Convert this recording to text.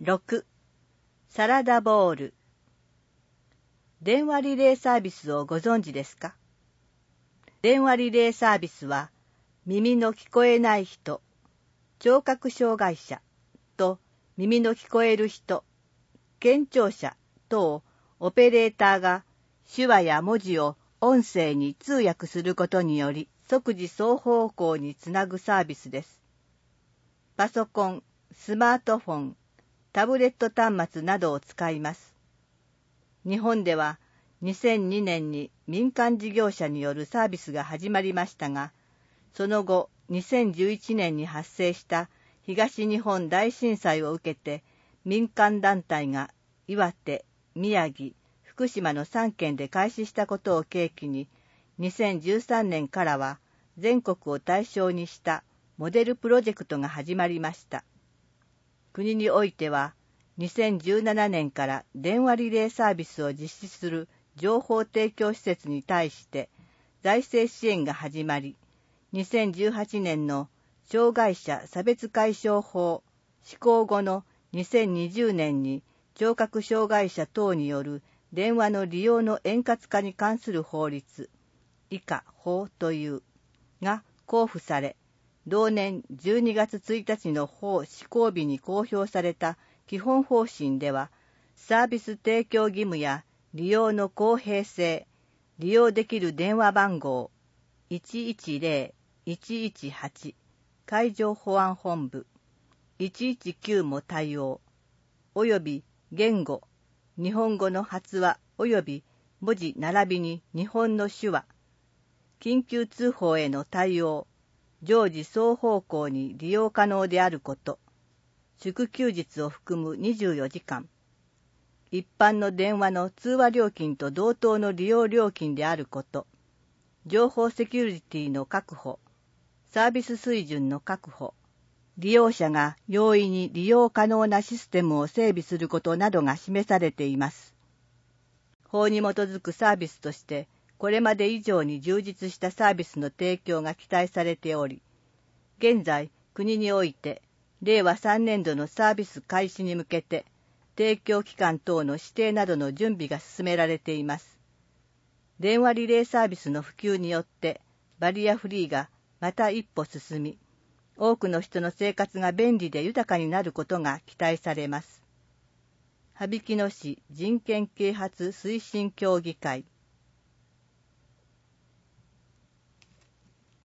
6. サラダボウル。電話リレーサービスをご存知ですか？電話リレーサービスは、耳の聞こえない人、聴覚障害者と耳の聞こえる人、健聴者等オペレーターが手話や文字を音声に通訳することにより即時双方向につなぐサービスです。パソコン、スマートフォン、タブレット端末などを使います。日本では2002年に民間事業者によるサービスが始まりましたが、その後2011年に発生した東日本大震災を受けて民間団体が岩手、宮城、福島の3県で開始したことを契機に、2013年からは全国を対象にしたモデルプロジェクトが始まりました。国においては、2017年から電話リレーサービスを実施する情報提供施設に対して財政支援が始まり、2018年の障害者差別解消法施行後の2020年に聴覚障害者等による電話の利用の円滑化に関する法律、以下法というが公布され、同年12月1日の法施行日に公表された基本方針では、サービス提供義務や利用の公平性、利用できる電話番号110-118海上保安本部119も対応、および言語、日本語の発話および文字並びに日本の手話、緊急通報への対応、常時双方向に利用可能であること、祝休日を含む24時間、一般の電話の通話料金と同等の利用料金であること、情報セキュリティの確保、サービス水準の確保、利用者が容易に利用可能なシステムを整備することなどが示されています。法に基づくサービスとして、これまで以上に充実したサービスの提供が期待されており、現在国において令和3年度のサービス開始に向けて提供期間等の指定などの準備が進められています。電話リレーサービスの普及によってバリアフリーがまた一歩進み、多くの人の生活が便利で豊かになることが期待されます。羽曳野市人権啓発推進協議会